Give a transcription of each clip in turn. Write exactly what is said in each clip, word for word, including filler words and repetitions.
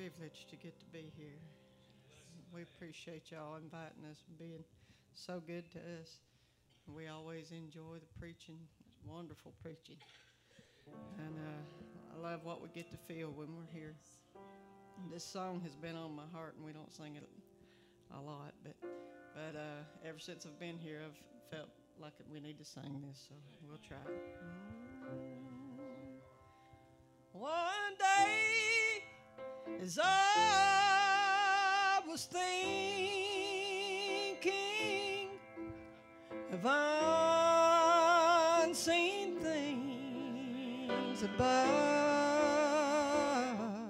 privilege to get to be here. We appreciate y'all inviting us and being so good to us. We always enjoy the preaching. It's wonderful preaching. And uh, I love what we get to feel when we're here. And this song has been on my heart, and we don't sing it a lot, but but uh, ever since I've been here, I've felt like we need to sing this, so we'll try it. One day, as I was thinking of unseen things above,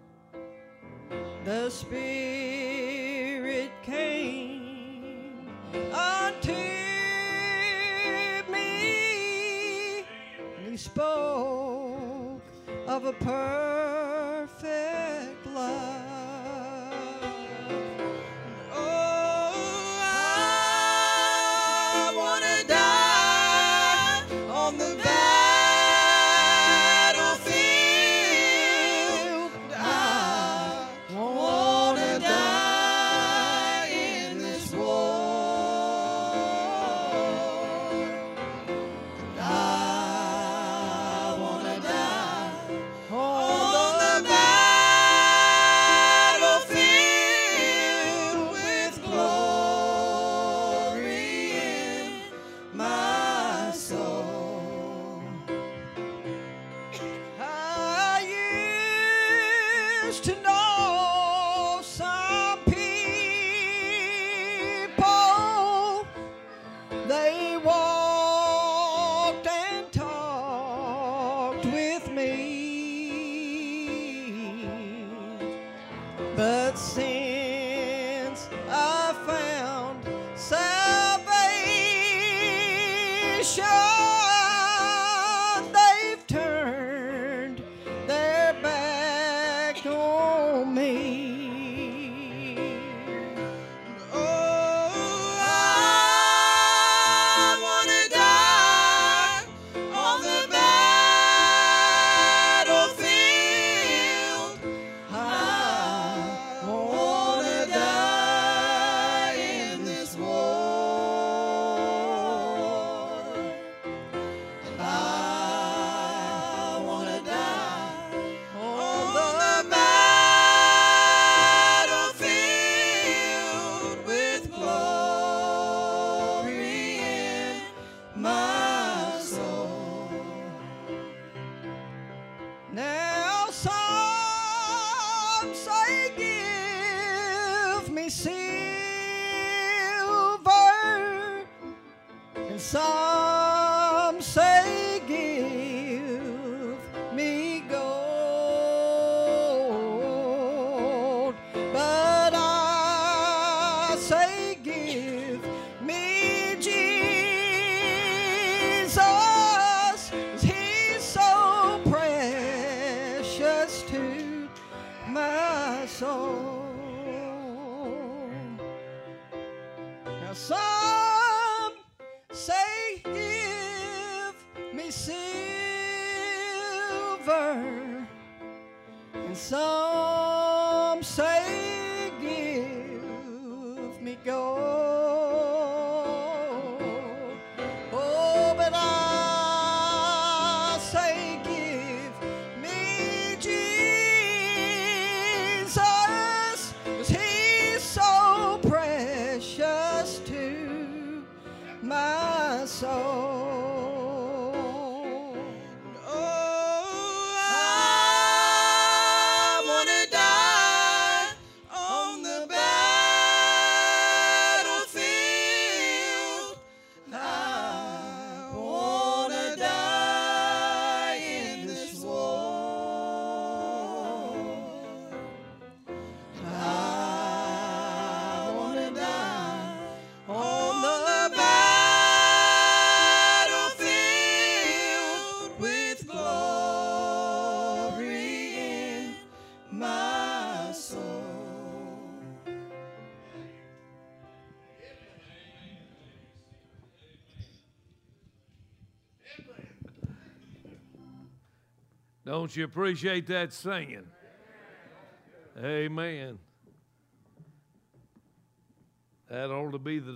the Spirit came unto me, and He spoke of a perfect love. Oh, I want to die on the battlefield. I want to die in this war. I want to die on the battlefield with glory in my soul. I used to know some people, they walked and talked with me, but since I found salvation, they've turned their back on me. Oh, I want to die on the battlefield. I want to die in this war. I want to die on the battlefield with glory in my soul. Now some say give me silver, and some say give me gold, but I say give me Jesus, 'cause He's so precious to my soul. Now some say give me silver, and some say give me gold. Oh, but I say give me Jesus, 'cause He's so precious to my soul. Oh, I want to die on the battlefield. I want to die in this war. I want to die on the battlefield with glory in my soul. Don't you appreciate that singing? Amen. That ought to be the